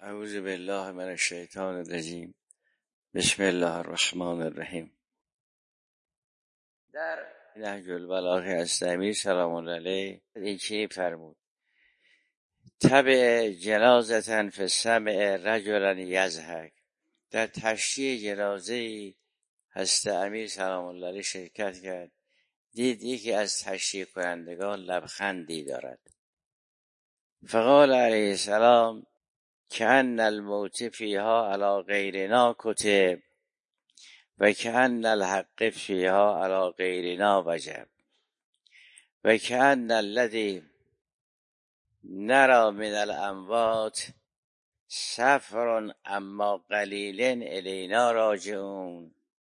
اعوذ بالله من الشیطان الرجیم. بسم الله الرحمن الرحیم. در نهج البلاغه از امیر سلام الله علیه این چی فرمود: تبع جنازة فی السمع رجلا یضحک. در تشییع جنازه حضرت امیر سلام الله علیه شرکت کرد، دید یکی از تشییع کنندگان لبخندی دارد. فقال علیه السلام: کأن الموت فیها علی غیرنا کتب و کأن الحق فیها علی غیرنا وجب و کأن الذی نرى من الاموات سفر اما قلیل الینا راجعون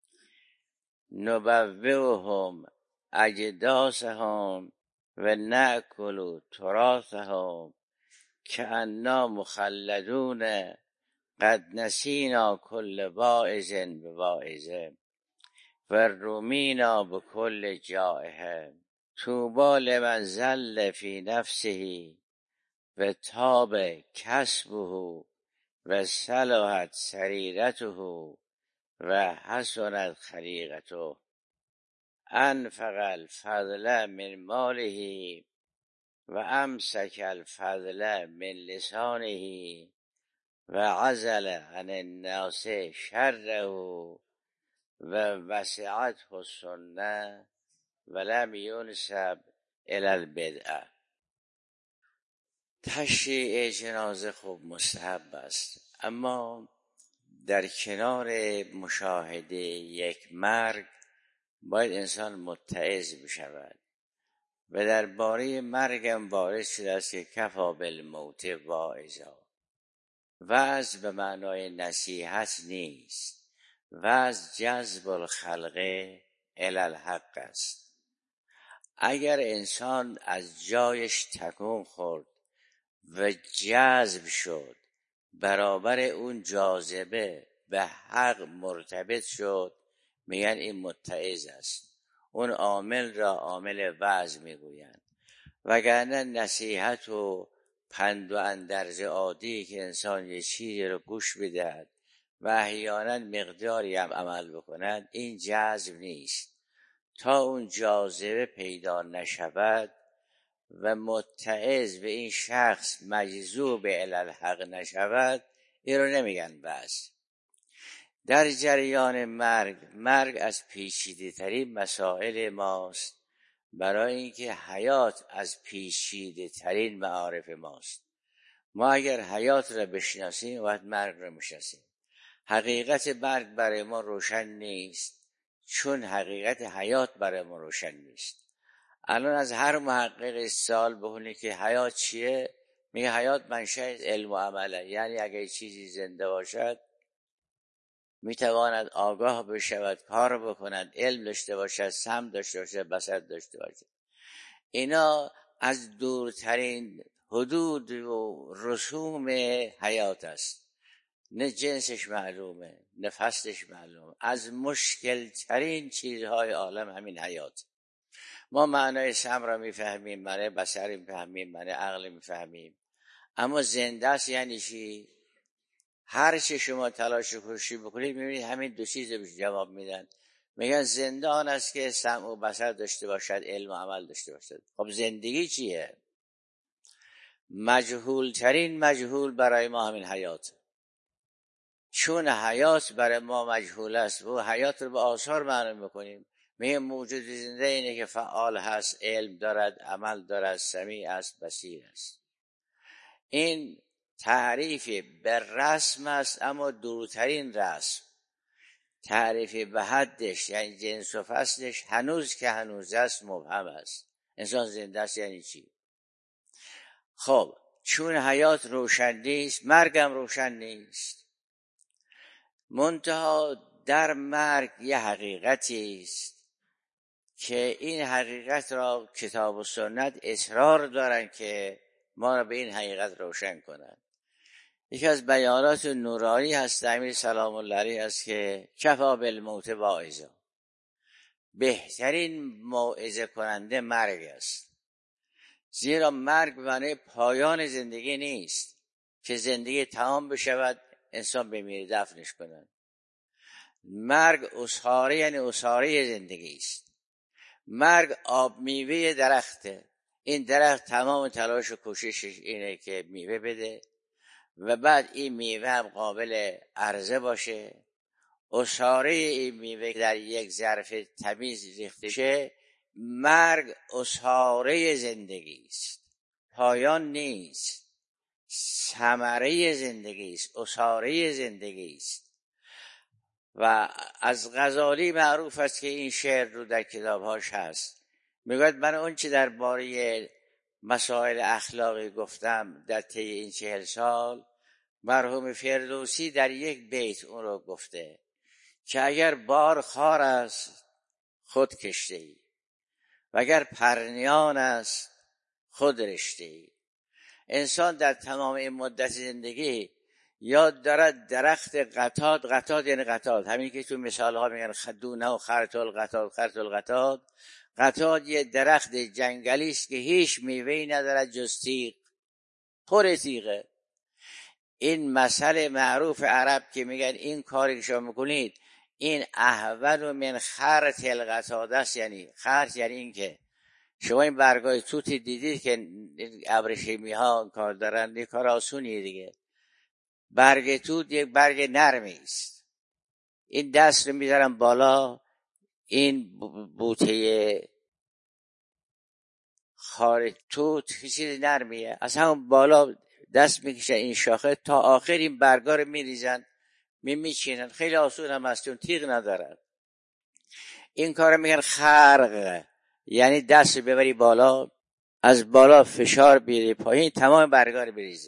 نبوئهم اجداثهم و نأکل تراثهم کأننا مخلدون قد نسینا کل واعظ بواعظه و رمینا بکل جائحه طوبی لمن ظل فی نفسه و طاب کسبه و صلحت سریرته و حسنت خلیقته انفق الفضل من ماله و امسک الفضل من لسانه و عزل عن الناس شره و وسعته السنه و لم ینسب الی البدعه. تشییع جنازه خوب مستحب است، اما در کنار مشاهده یک مرگ باید انسان متعظ بشود و درباره مرگم وارد شده است که کفی بالموت واعظا. وعظ به معنای نصیحت نیست، وعظ جذب الخلق الی الحق است. اگر انسان از جایش تکون خورد و جذب شد، برابر اون جاذبه به حق مرتبط شد، میگن این متعظ است. اون عامل را عامل وعظ میگویند. وگرنه نصیحت و پند و اندرز عادی که انسان یه چیزی رو گوش بدهد و احیانا مقداری هم عمل بکند، این جذب نیست. تا اون جاذبه پیدا نشود و متعظ به این شخص مجذوب الی الحق نشود، این رو نمیگن بس. در جریان مرگ از پیچیده ترین مسائل ماست، برای اینکه حیات از پیچیده ترین معارف ماست. ما اگر حیات را بشناسیم باید مرگ را میشناسیم. حقیقت مرگ برای ما روشن نیست، چون حقیقت حیات برای ما روشن نیست. الان از هر محقق سوال بکنید که حیات چیه، میگه حیات منشأ علم و عمله. یعنی اگر چیزی زنده باشد میتواند آگاه بشود، کار بکند، علم داشته باشد، سمع داشته باشد، بصر داشته باشد. اینا از دورترین حدود و رسوم حیات است. نه جنسش معلومه، نه فصلش معلومه. از مشکل ترین چیزهای عالم همین حیات. ما معنای سمع را میفهمیم، معنای بصر میفهمیم، معنای عقل میفهمیم، اما زنده است یعنی چی؟ هر چی شما تلاش و کوشش بکنید میبینید همین دو چیز رو جواب میدن. میگن زنده آن است که سمع و بصر داشته باشد، علم و عمل داشته باشد. خب زندگی چیه؟ مجهول ترین مجهول برای ما همین حیات. چون حیات برای ما مجهول است و حیات رو به آثار معنی میکنیم. میگه موجود زنده اینه که فعال هست، علم دارد، عمل دارد، سمیع است، بصیر است. این تعریف به رسم است، اما دورترین رسم. تعریف به حدش یعنی جنس و فصلش هنوز که هنوز است مبهم است. انسان زنده است یعنی چی؟ خب چون حیات روشن نیست، مرگم روشن نیست. منتها در مرگ یه حقیقتی است که این حقیقت را کتاب و سنت اصرار دارن که ما را به این حقیقت روشن کنند. یکی از بیانات نورانی هست امیر سلام الله علیه است که کفی بالموت واعظا. بهترین موعظه کننده مرگ است. زیرا مرگ معنی پایان زندگی نیست. که زندگی تمام بشود انسان بمیره دفنش کنند. مرگ اساره، یعنی اساره زندگی است. مرگ آب میوه درخته. این درخت تمام تلاش و کوششش اینه که میوه بده و بعد این میوه هم قابل عرضه باشه. اساره این میوه در یک ظرف تمیز ریخته شه. مرگ اساره زندگی است، پایان نیست. ثمره زندگی است، اساره زندگی است. و از غزالی معروف است که این شعر رو در کتابهاش هست. میگوید من اون چی درباره مسائل اخلاقی گفتم در طی این 40 سال، مرحوم فردوسی در یک بیت اون رو گفته که اگر بار خار است خود کشته ای و اگر پرنیان است خود رشته ای. انسان در تمام این مدت زندگی یاد دارد درخت قطاد، قطاد یعنی قطاد، همین که تو مثال ها میگن خدونه و خرط القطاد، خرط القطاد. قطاد یه درخت جنگلی است که هیچ میوه‌ای ندارد جز تیغ، پر تیغه. این مسئله معروف عرب که میگن این کاری که شما میکنید این احول من خرط القطاد است. یعنی خرط یعنی این که شما این برگای توت دیدید که ابریشمی ها کار دارن، این کار آسونیه دیگه. برگ توت یک برگ نرمی است. این دست رو میذارم بالا، این بوته خار توت چیز نرمیه، از همون بالا دست میکشن این شاخه تا آخر این برگا رو میریزن میچینن. خیلی آسون هم است چون تیغ ندارن. این کار میگن خرق، یعنی دست ببری بالا، از بالا فشار بیاری پایین، تمام برگا رو بریزه.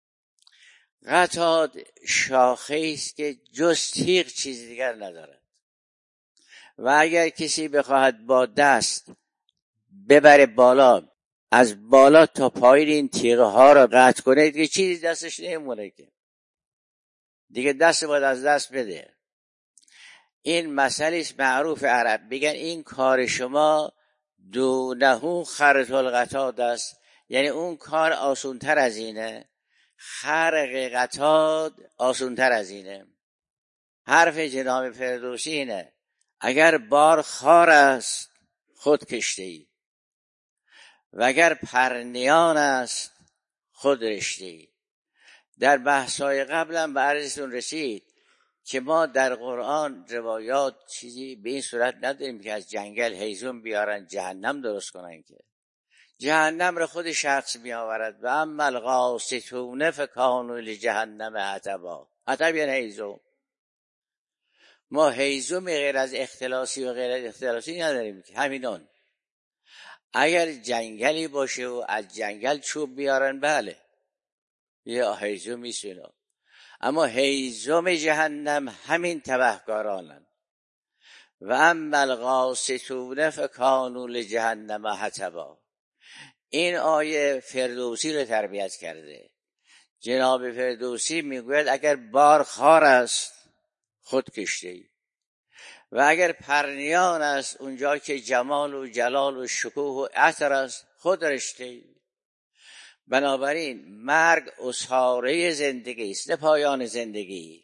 قطاد شاخه است که جز تیغ چیز دیگر ندارد و اگر کسی بخواهد با دست ببره بالا، از بالا تا پایین این تیغ ها را قطع کنه، دیگه چیزی دستش نمیمونه که دیگه دست باید از دست بده. این مسئله است معروف عرب، بگن این کار شما دونه خرط القطاد است، یعنی اون کار آسونتر از اینه، خرق قطاد آسونتر از اینه. حرف جناب فردوسی اینه اگر بار خار است خود کشته ای و اگر پرنیان است خود رشته ای. در بحث‌های قبلم به عرضتون رسید که ما در قرآن روایات چیزی به این صورت نداریم که از جنگل هیزم بیارن جهنم درست کنن، که جهنم را خود شخص بیاورد. و اما القاسطون فکانوا لجهنم حطبا. حطب یعنی هیزم. ما هیزم غیر از اختلاسی و غیر از اختلاسی نداریم که همینون. اگر جنگلی باشه و از جنگل چوب بیارن بله یا هیزم میسونه، اما هیزم جهنم همین تبهکارانن. و اما القاسطون فکانوا لجهنم حطبا. این آیه فردوسی رو تربیت کرده. جناب فردوسی میگوید اگر بار خار است خود کشته ای و اگر پرنیان است، اونجا که جمال و جلال و شکوه و عطر است، خود رشته ای. بنابراین مرگ اساره زندگی است، نه پایان زندگی.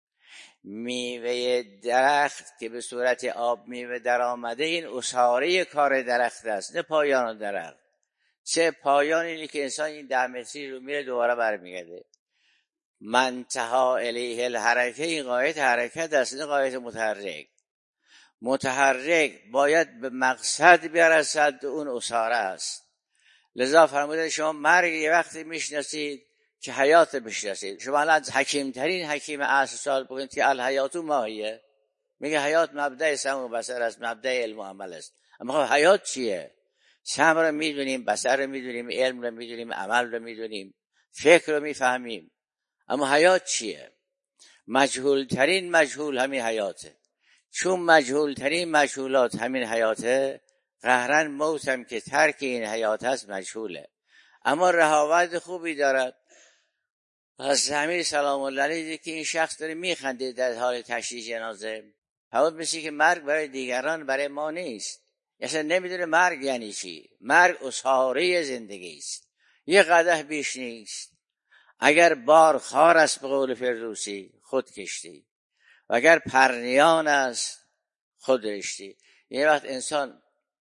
میوه درخت که به صورت آب میوه در آمده، این اساره کار درخت است، نه پایان درخت. چه پایان اینه که انسان این 10 متری رو میره دوباره برمیگرده. منتها الیه الحرکه، این قایت حرکت است، نه قایت متحرک. متحرک باید به مقصد برسد، اون اساره است. لذا فرموده شما مرگ یه وقتی میشناسید که حیات بشناسید. شما الان حکیم ترین حکیم عصر سال بگید که الحیات ماهیه، میگه حیات مبدأ سمع و بصر است، مبدأ علم و عمل است. اما خب حیات چیه؟ سمع رو میدونیم، بصر رو میدونیم، علم رو میدونیم، عمل رو میدونیم، فکر رو میفهمیم، اما حیات چیه؟ مجهول ترین مجهول همین حیاته. چون مجهول ترین مجهولات همین حیاته، قهرن موت هم که ترک این حیات هست مجهوله، اما رهاوت خوبی دارد. پس امیر سلام الله علیه که این شخص داره میخنده در حال تشییع جنازه، حالا مثل که مرگ برای دیگران برای ما نیست. اصلا نمیدونه مرگ یعنی چی. مرگ اساره زندگی است، یه قدح بیش نیست. اگر بار خار است به قول فردوسی خود کشتی و اگر پرنیان است خود رشتی. یه وقت انسان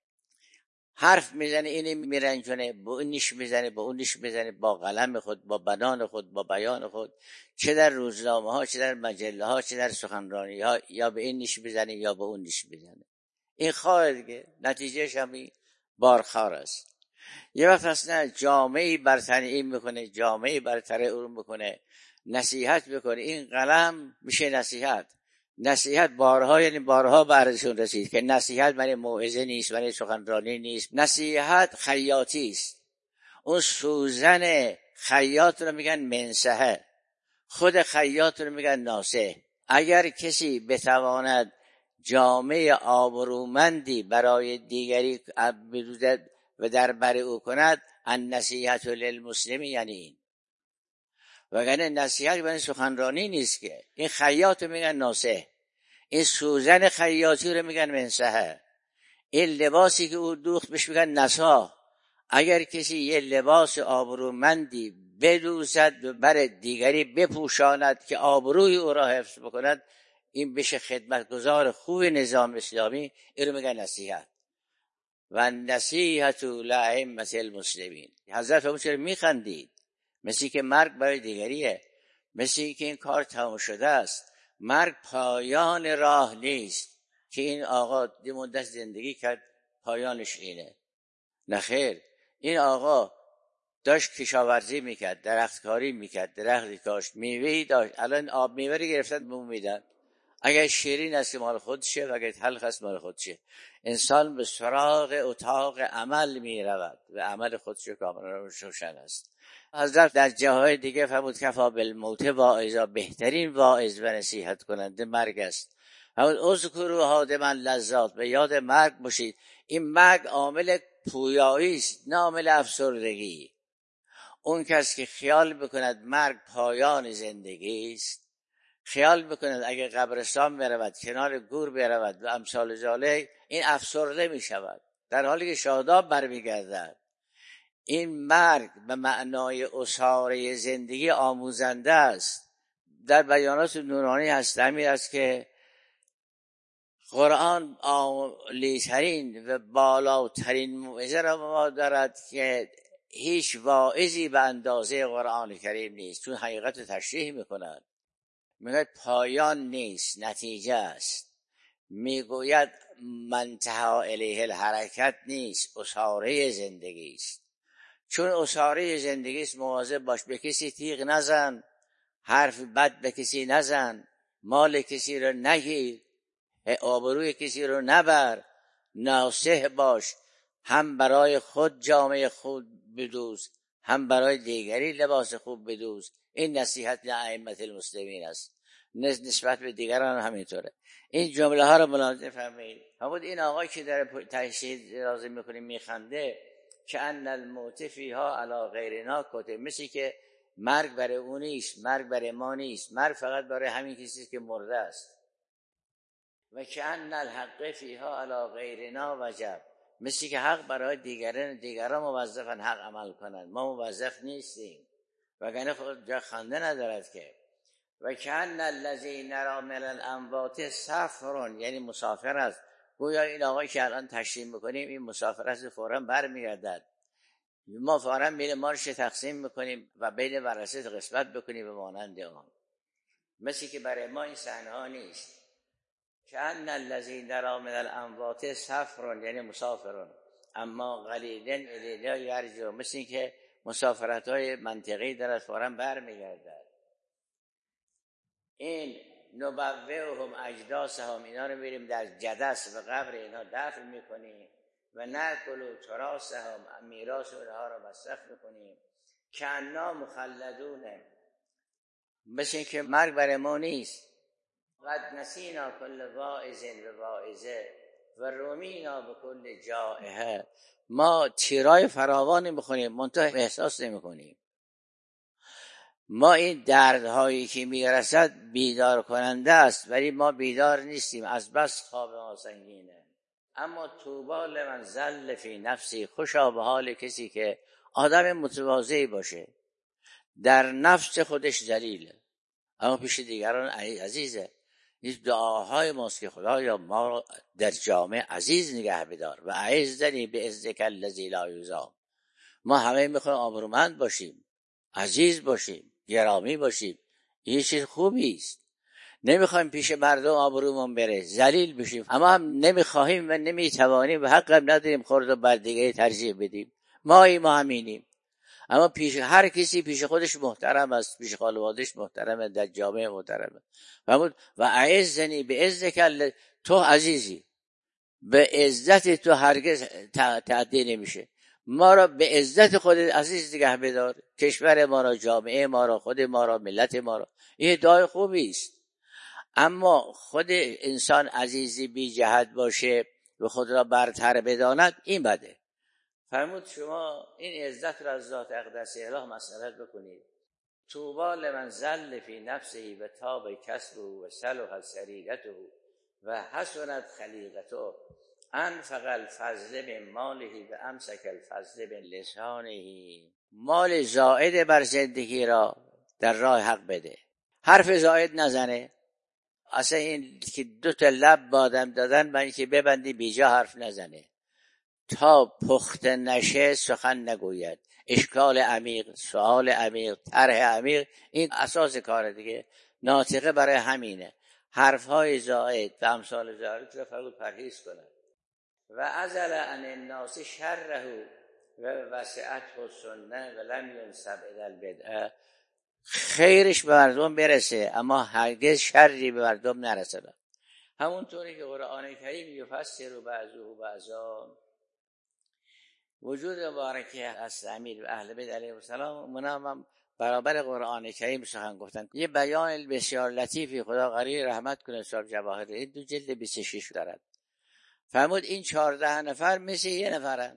حرف میزنه اینی میرنجونه، با این نیش میزنه، با اون نیش میزنه، با قلم خود، با بنان خود، با بیان خود، چه در روزنامه ها، چه در مجله ها، چه در سخنرانی ها، یا به این نیش میزنه یا به اون نیش میزنه. این خواهد دیگه نتیجهش هم بارخار است. یه وقت اصلا جامعی برتر این میکنه، جامعی برتر اون میکنه، نصیحت میکنه، این قلم میشه نصیحت. نصیحت بارها، یعنی بارها برشون رسید که نصیحت برای موعظه نیست، برای سخنرانی نیست، نصیحت خیاطی است. اون سوزن خیاط رو میگن منسحه، خود خیاط رو میگن ناصح. اگر کسی بتواند جامعه آبرومندی برای دیگری بدوزد و در بر او کند، النصیحة للمسلم، یعنی این. وگرنه نصیحت برای سخنرانی نیست که. این خیاط رو میگن ناصح، این سوزن خیاطی رو میگن منسحه، این لباسی که او دوخت بهش میگن نسا. اگر کسی یه لباس آبرومندی بدوزد و بر دیگری بپوشاند که آبروی او را حفظ بکند، این بشه خدمتگزار خوب نظام اسلامی. این رو میگن نصیحت. و نصیحت لائمة المسلمین. حضرت ابو چرا میخندید؟ مثل که مرگ برای دیگریه، مثل که این کار تمام شده است، مرگ پایان راه نیست که این آقا دی مدت زندگی کرد پایانش اینه. نخیر، این آقا داشت کشاورزی میکرد، درختکاری میکرد، درختی کاشت، میوهی داشت، الان آب میوه رو گرفتن به اون میدن. اگر شیرین است مال خودشه و اگر تلخ است مال خودشه. انسان به سراغ اتاق عمل میرود و عمل خودش کاملا روشن است. حضرت در جاهای دیگه فرمود کفا بالموت واعظا، بهترین واعظ و نصیحت کننده مرگ است. فرمود اذکروا هادما لذات، به یاد مرگ باشید. این مرگ عامل پویایی است نه عامل افسردگی. اون کس که خیال بکند مرگ پایان زندگی است، خیال بکند اگر قبرستان برود، کنار گور برود و امثال ذالک، این افسرده می شود در حالی که شاداب برمیگردد. این مرگ به معنای اساره زندگی آموزنده است. در بیانات نورانی هست همین است که قرآن عالی‌ترین و بالاترین موعظه را به ما دارد که هیچ واعظی به اندازه قرآن کریم نیست، چون حقیقت رو تشریح میکند. میگوید پایان نیست، نتیجه است. میگوید منتهی الیه الحرکت نیست، اساره زندگی است. چون اساره زندگی است مواظب باش، به کسی تیغ نزن، حرف بد به کسی نزن، مال کسی رو نگیر، آبروی کسی رو نبر، ناصح باش، هم برای خود جامعه خوب بدوز، هم برای دیگری لباس خوب بدوز. این نصیحت لائمة المسلمین است، نسبت به دیگران همینطوره. این جمله ها رو ملاحظه فرمایید. همون این آقای که در تشهید لازم میکنیم میخنده که ان الموت فیها علی غیرنا کتب، مثل که مرگ برای اون نیست، مرگ برای ما نیست، مرگ فقط برای همین کسی که مرده است. و که ان الحق فیها علی غیرنا وجب، مثل که حق برای دیگران موظفن حق عمل کنند، ما موظف نیستیم، وگرنه خود جا خنده ندارد که. و که ان الذی نری من الاموات سفر، یعنی مسافر است. گویا این آقای که الان تشریح میکنیم این مسافر است، فوراً برمیگردد. ما فوراً میل مارش تقسیم میکنیم و بین ورثه قسمت بکنیم به مانند آن. مثل که برای ما این صحنه ها نیست. که ان الذی نری من الاموات سفر، یعنی مسافرون اما قلیلا الینا یرجع، مثل که مسافرت های منطقی دارد فوراً برمیگردد. این نبوئهم اجداثهم، اینا رو میریم در جدث به قبر اینا دفن میکنیم و ناکل تراثهم، میراث اونها رو مصرف میکنیم. کانا مخلدون، مثل که مرگ برای ما نیست. قد نسینا کل واعظ و واعظه و رمینا به کل جائحه، ما تیرای فراوانی میخونیم منتها احساس نمیکنیم. ما این دردهایی که میرسد بیدار کننده است ولی ما بیدار نیستیم، از بس خواب ما سنگینه. اما طوبی لمن ظل فی نفسی، خوشا به حال کسی که آدم متواضعی باشه، در نفس خودش ذلیله اما پیش دیگران عزیزه. این دعاهای ماست که خدایا ما را در جامعه عزیز نگه بدار و اعزنی بعزک الذی لا یضام. ما همه میخوایم آبرومند باشیم، عزیز باشیم، گرامی باشیم. این چیز خوبی است. نمیخوایم پیش مردم آبرومون بره، ذلیل بشیم، اما هم نمیخواهیم و نمیتوانیم و حق هم نداریم خورد و بر دیگه ترجیح بدیم. ما همینیم. اما پیش هر کسی پیش خودش محترم است، پیش خانواده‌اش محترمه، در جامعه محترمه. و اعزنی بعزک، تو عزیزی، به عزت تو هرگز تعدی نمیشه. ما را به عزت خودت عزیز نگه بدار، کشور ما را، جامعه ما را، خود ما را، ملت ما را. این دعای خوبی است. اما خود انسان عزیزی بی جهت باشه و خود را برتر بداند، این بده. فرمود شما این عزت را از ذات اقدس اله مسئلت بکنید. طوبی لمن ذل فی نفسه و طاب کسبه و صلح سریرته و حسنت خلیقته انفق الفضل من ماله و امسک الفضل من لسانه. مال زائد بر زندگی را در راه حق بده، حرف زائد نزنه. اصلا این که 2 تا لب بادم دادن من که ببندی بیجا حرف نزنه، تا پخته نشه سخن نگوید. اشکال عمیق، سوال عمیق، طرح عمیق، این اساس کاره دیگه. ناطقه برای همینه. حرفهای زائد و امثال زائد را فرود پرهیز کنه. و عزل عن الناس شره و وسعته سنه و لم ینسب الی البدعه. خیرش به مردم برسه اما هرگز شری به مردم نرسه. همونطوری که قرآن کریم یفسر بعضه بعضا، وجود مبارکی از امیر و اهل بیت علیهم السلام منام برابر قرآن کریم سخن گفتن. یه بیان بسیار لطیفی خدا غریب رحمت کنه صاحب جواهر، این 2 جلد 26 دارد. فرمود این 14 نفر مثل یه نفرن.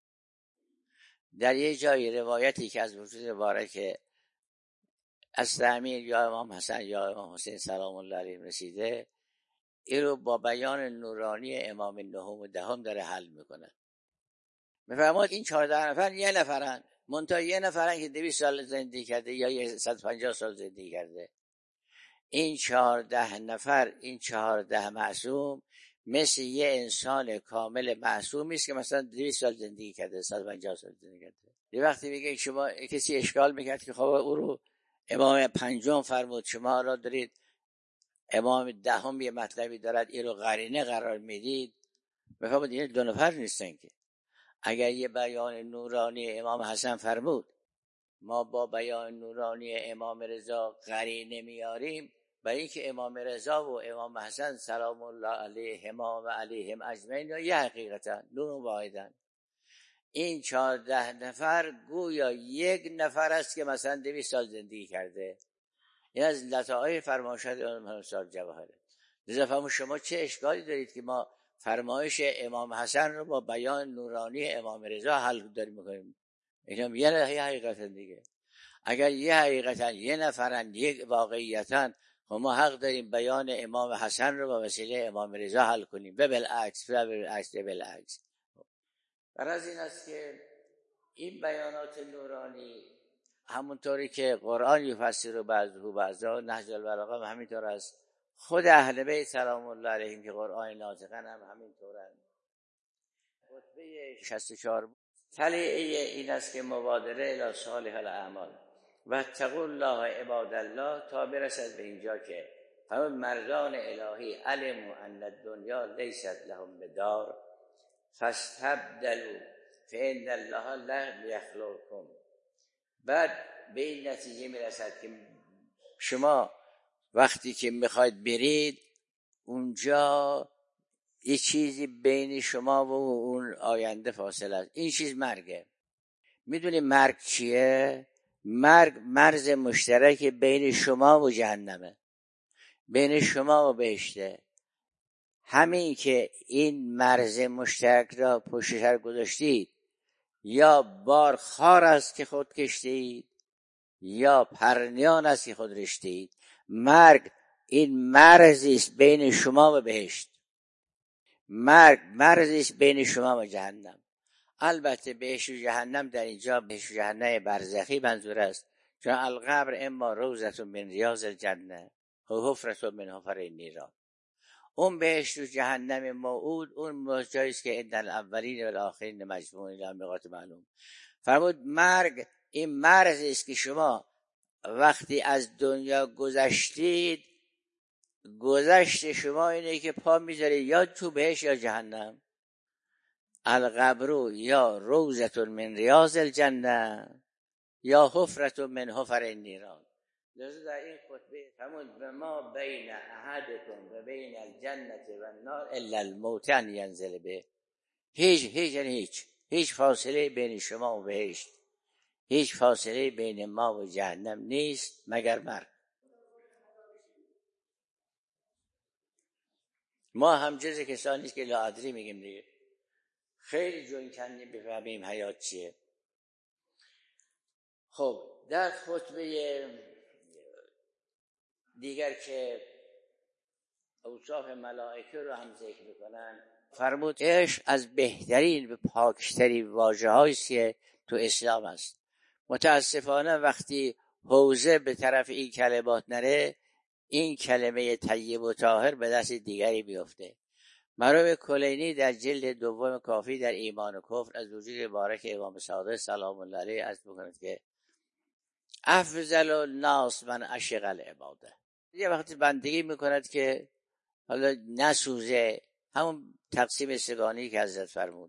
در یه جای روایتی که از وجود مبارک از امیر یا امام حسن یا امام حسین سلام الله علیهم رسیده، این رو با بیان نورانی امام نهم و دهم داره حل میکنه. میفرماد این 14 نفر یه نفرن، منتها یه نفرن که 200 سال زندگی کرده یا 150 سال زندگی کرده. این 14 نفر، این 14 معصوم مثل یه انسان کامل معصومی است که مثلا 200 سال زندگی کرده، 150 سال زندگی کرده. یه وقتی میگه شما کسی اشکال میکرد که خب او رو امام 5 فرمود، شما را دارید امام 10 یه مطلبی دارد این رو قرینه قرار میدید. میفهمید این 2 نفر نیستن که. اگر یه بیان نورانی امام حسن فرمود ما با بیان نورانی امام رضا قرینه میاریم، برای اینکه امام رضا و امام حسن سلام الله علیهما و علیهم اجمعین یه حقیقتا نور واحدن. این 14 نفر گویا یک نفر است که مثلا 200 سال زندگی کرده. این از لطائف فرمایشات امام صاحب جواهره. لذا فرمود شما چه اشکالی دارید که ما فرمایش امام حسن رو با بیان نورانی امام رضا حل داریم میکنیم. اینم یه حقیقت دیگه. اگر یه حقیقتا یه نفرن، یک واقعیتن، ما حق داریم بیان امام حسن رو با وسیله امام رضا حل کنیم. بالعکس غرض این است که این بیانات نورانی همونطوری که قرآن یفسر بعضه بعضا، نهج البلاغه هم همینطور است. خود اهل بیت سلام الله علیهم که قرآن ناطقن هم همینطورن. خطبه 64 تلیعه این است که مبادره الی صالح الاعمال و اتقوا الله عباد الله، تا برسد به اینجا که همه مردان الهی علموا ان الدنیا لیست لهم بدار فاستبدلوا فان الله لا یخلقکم. بعد به این نتیجه میرسد که شما وقتی که میخواید برید اونجا یه چیزی بین شما و اون آینده فاصله است. این چیز مرگه. میدونی مرگ چیه؟ مرگ مرز مشترک بین شما و جهنمه، بین شما و بهشته. همین که این مرز مشترک را پشت سر گذاشتید، یا بار خار است که خود کشتید یا پرنیان است که خود رشتید. مرگ این مرزی است بین شما و بهشت. مرگ مرزی است بین شما و جهنم. البته بهشت و جهنم در اینجا بهشت و جهنم برزخی منظور است چون القبر اما روضة من ریاض الجنه و حفرة من حفر النیران. اون بهشت و جهنم موعود اون جاییست که ان الاولین و الاخرین مجموعون الی میقات معلوم. فرمود مرگ این مرزی است که شما وقتی از دنیا گذشتید، گذشت شما اینه که پا میذارید یا تو بهشت یا جهنم. القبر یا روضة من ریاض الجنه یا حفرة من حفر النیران. لذا در این خطبه فرمود و ما بین احدکم و بین الجنه و النار الا الموت ان ینزل به. هیچ فاصله بین شما و بهشت، هیچ فاصله بین ما و جهنم نیست مگر مرگ. ما هم جز کسانی نیست که لاادری میگیم دیگه، خیلی جون کندیم بفهمیم حیات چیه. خب در خطبه دیگر که اوصاف ملائکه رو هم ذکر میکنن، فرمود عشق از بهترین و پاکترین واژه‌هایی که تو اسلام است. متاسفانه وقتی حوزه به طرف این کلمات نره، این کلمه طیب و طاهر به دست دیگری بیفته. مرحوم کلینی در جلد دوم کافی در ایمان و کفر از وجود مبارک امام صادق سلام الله علیه عرض می‌کند که افضل الناس من عشق العباده. یه وقتی بندگی میکند که حالا نسوزه، همون تقسیم سگانی که حضرت فرمود،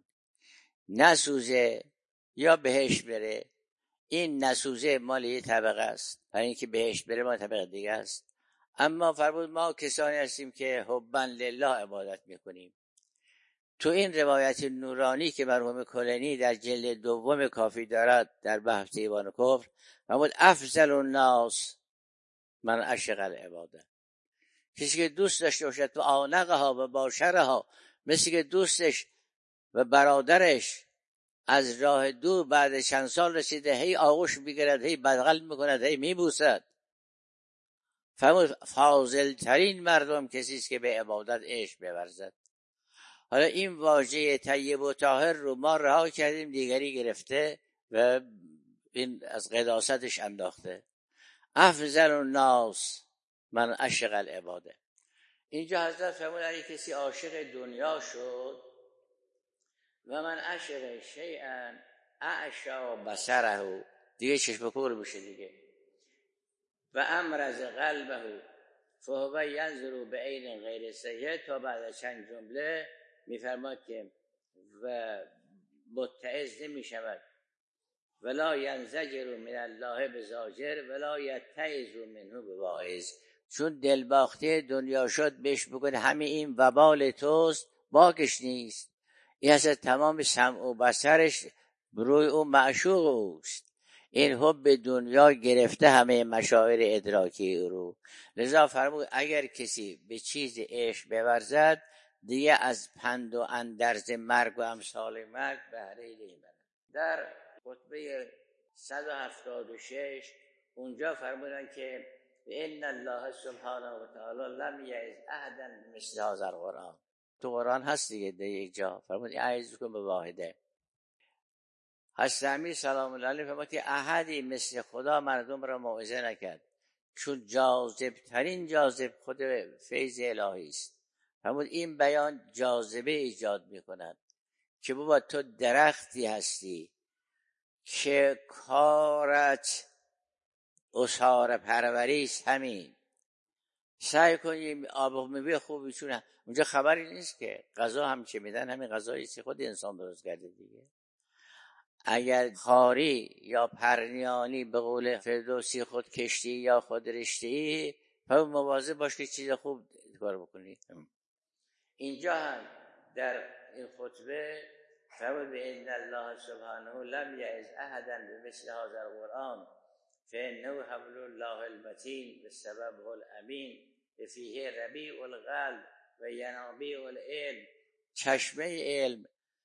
نسوزه یا بهشت بره. این نسوزه مال یه طبقه است، برای اینکه بهشت بره مال طبقه دیگه است. اما فرمود ما کسانی هستیم که حبا لله عبادت میکنیم. تو این روایت نورانی که مرحوم کلینی در جلد دوم کافی دارد در بحث ایمان و کفر، فرمود افضل الناس من عشق العباده. کسی که دوست داشته باشد و آنقها و باشرها، مثل که دوستش و برادرش از راه دور بعد چند سال رسیده، هی آغوش میگیرد، هی بغل میکند، هی میبوسد. فرمود فاضل ترین مردم کسی است که به عبادت عشق بورزد. حالا این واژه طیب و طاهر رو ما رها کردیم، دیگری گرفته و این از قداستش انداخته. افضل الناس من عشق العباده. اینجا حضرت فرمود اگه کسی عاشق دنیا شد و من عشق شیئا اعشا بصره، دیگه چشم کور میشه دیگه، و امرز قلبه فهو ینظر بعین غیر سیئه، تا بعد چند جمله میفرماد که و متعظ نمیشود ولا ینزجر من الله بزاجر ولا یتعظ منه بواعظ. چون دلباخته دنیا شد بهش بگه همین این وبال توست، باکش نیست. این اصلا تمام سمع و بصرش بروی اون معشوق اوست. این حب دنیا گرفته همه مشاعر ادراکی او رو. لذا فرمود اگر کسی به چیز عشق بورزد، دیگه از پند و اندرز مرگ و امثال مرگ بهره نمیبرد. در خطبه 176 اونجا فرمودن که ان الله سبحانه و تعالی لم یعظ احدا مثل هذا القرآن. تو قرآن هست دیگه، در یک جا فرمود اعظکم به واحده. حضرت امیر سلام الله علیه فرمود که احدی مثل خدا مردم را موعظه نکرد، چون جاذب ترین جاذب خود فیض الهی است. فرمود این بیان جاذبه ایجاد میکند که بابا تو درختی هستی که کارت اصاره پروریست، همین سعی کنی آب میوه خوبی، چون اونجا خبری نیست که غذا هم چه میدن، همین غذایی که خود انسان درست کرده دیگه. اگر خاری یا پرنیانی به قول فردوسی خود کشتی یا خود رشتی، پس مواظب باش که چیز خوب کار بکنی. اینجا هم در این خطبه فرمود ان الله سبحانه لم یعظ احدا بمثل هذا القرآن فانه حبل الله المتین بسببه الامین فیه ربیع القلب و ینابیع العلم. چشمه علم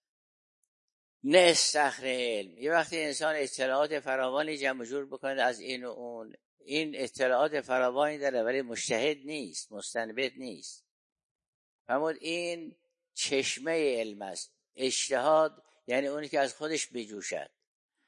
نه استخر علم. یه وقتی انسان اطلاعات فراوانی جمع جور بکنه از این و اون، این اطلاعات فراوانی داره ولی مجتهد نیست، مستنبط نیست. فرمود این چشمه علم است. اجتهاد یعنی اونی که از خودش بجوشد.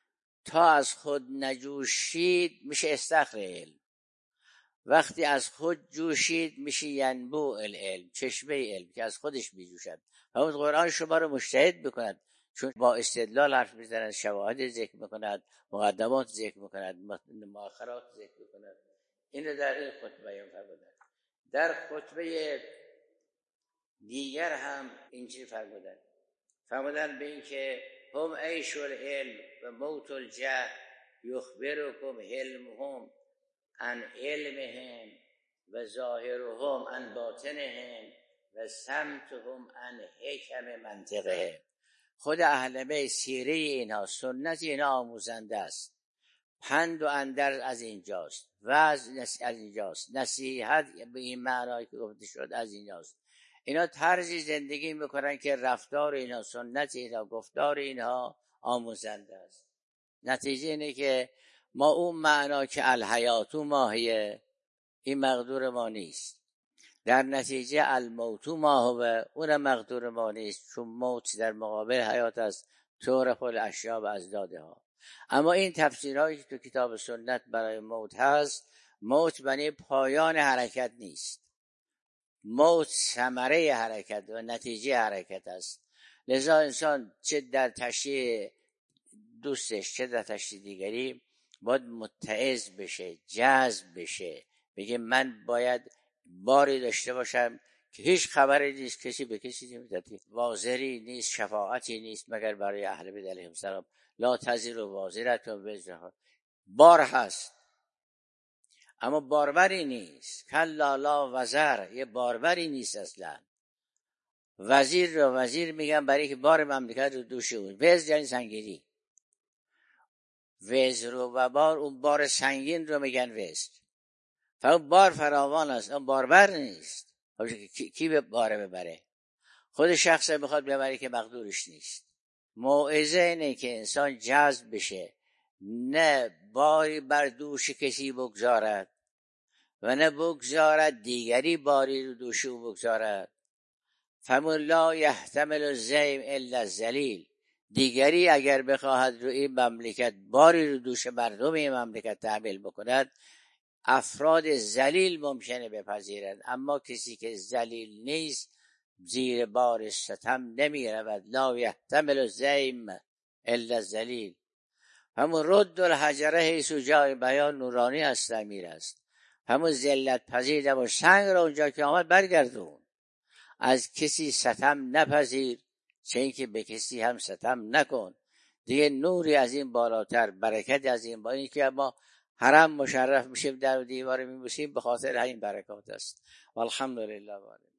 تا از خود نجوشید میشه استخر علم. وقتی از خود جوشید میشه ینبوع العلم، چشمه علم که از خودش میجوشد. همون قرآن شما رو مجتهد بکند، چون با استدلال حرف میزند، شواهد ذکر میکند، مقدمات ذکر میکند، مؤخرات ذکر میکند. اینو در این خطبه بیان فرمودند. در خطبه دیگر هم اینجوری فرمودند به این که هم عیش العلم و موت الجهل یخبرکم علمهم عن علمهم و ظاهرهم عن باطنهم و سمتهم عن حکم منطقهم. خود اهل بیت سیره اینها، سنت اینها آموزنده است. پند و اندرز از اینجاست، وعظ از اینجاست، نصیحت به این معنایی که گفته شد از اینجاست. اینا طرزی زندگی میکنن که رفتار اینها، سنت اینها، گفتار اینها آموزنده است. نتیجه اینه که ما اون معنا که الحیات ماهیه، این مقدور ما نیست. در نتیجه الموت ما هو، اون مقدور ما نیست، چون موت در مقابل حیات است، طور خل اشیا و ازدادها. اما این تفسیرهایی که تو کتاب سنت برای موت هست، موت بنی پایان حرکت نیست، موت ثمره حرکت و نتیجه حرکت است. لذا انسان چه در تشریع دوستش چه در تشریع دیگری باید متعظ بشه، جذب بشه، بگه من باید باری داشته باشم که هیچ خبری نیست، کسی به کسی نمیدهد، وازری نیست، شفاعتی نیست مگر برای اهل بیت علیهم السلام. لا تزر وازرة وزر، بار هست اما باربری نیست. کلا لا وزر، یه باربری نیست اصلا. وزیر رو وزیر میگن برای که بار مملکت رو دوش اون. وزر یعنی سنگینی، وزر و بار، اون بار سنگین رو میگن وزر. فقط بار فراوان است، اون باربر نیست. کی به باره ببره؟ خود شخص بخواد ببره که مقدورش نیست. موعظه اینه که انسان جذب بشه، نه باری بر دوش کسی بگذارد و نه بگذارد دیگری باری رو دوش او بگذارد. فمن لا یحتمل الزیم الا الذلیل، دیگری اگر بخواهد رو این مملکت باری رو دوش مردم این مملکت تحمیل بکند، افراد ذلیل ممکنه بپذیرند، اما کسی که ذلیل نیست زیر بار ستم نمی رود. لا یحتمل الزیم الا الذلیل. همون رد الحجره حیث جای بیان نورانی است، امیر است. همون ذلت پذیر و سنگ را اونجا که آمد برگردون. از کسی ستم نپذیر، چه اینکه به کسی هم ستم نکن. دیگه نوری از این بالاتر، برکت از این، با این که ما حرم مشرف میشیم، در دیوار میبوسیم، به خاطر همین برکات است. والحمدلله.